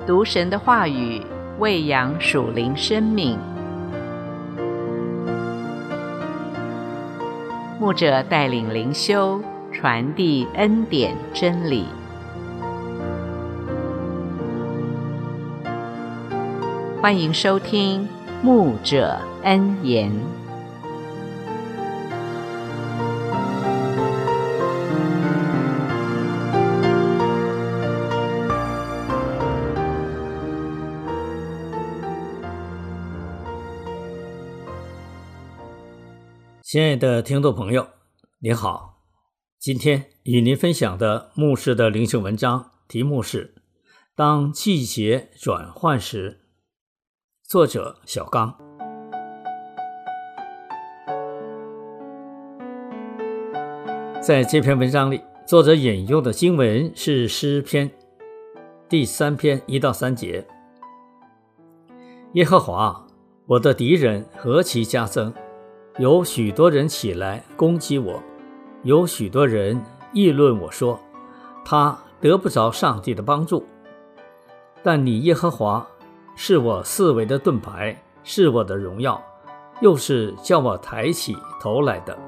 读神的话语，喂养属灵生命。牧者带领灵修，传递恩典真理。欢迎收听牧者恩言。 亲爱的听众朋友，您好，今天与您分享的牧师的灵修文章题目是当季节转换时，作者小刚。在这篇文章里，作者引用的经文是诗篇第3篇1到3节。耶和华，我的敌人何其加增，有许多人起来攻击我，有许多人议论我说，他得不着上帝的帮助。但你耶和华是我四围的盾牌，是我的荣耀，又是叫我抬起头来的。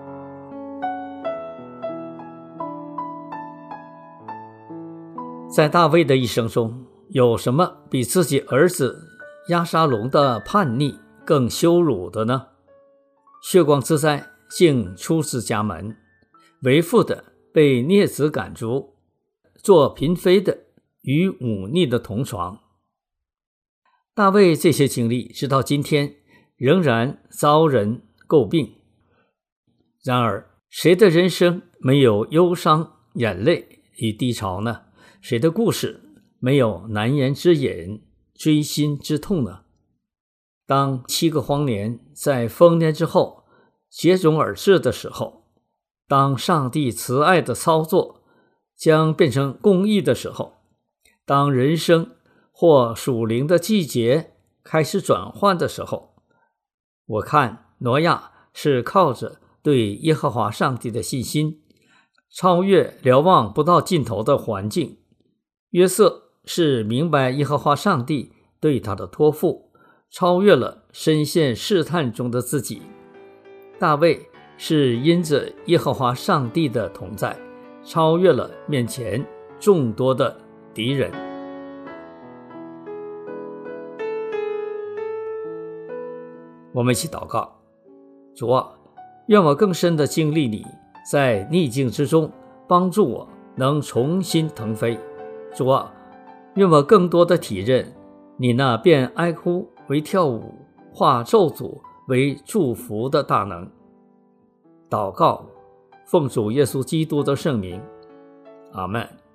在大卫的一生中，有什么比自己儿子押沙龙的叛逆更羞辱的呢？血光之灾竟出自家门，为父的被孽子赶逐，做嫔妃的与忤逆的同床。大卫这些经历直到今天仍然遭人诟病。然而，谁的人生没有忧伤、眼泪与低潮呢？谁的故事没有难言之隐、锥心之痛呢？当7个荒年在丰年之后接踵而至的时候，当上帝慈爱的操作将变成公义的时候，当人生或属灵的季节开始转换的时候，我看挪亚是靠着对耶和华上帝的信心，超越瞭望不到尽头的环境。约瑟是明白耶和华上帝对他的托付，超越了深陷试探中的自己。大卫是因着耶和华上帝的同在，超越了面前众多的敌人。我们一起祷告。主啊，愿我更深地经历你在逆境之中帮助我能重新腾飞。主啊，愿我更多地体认你那变哀哭为跳舞，化咒诅为祝福的大能。祷告，奉主耶稣基督的圣名，阿们。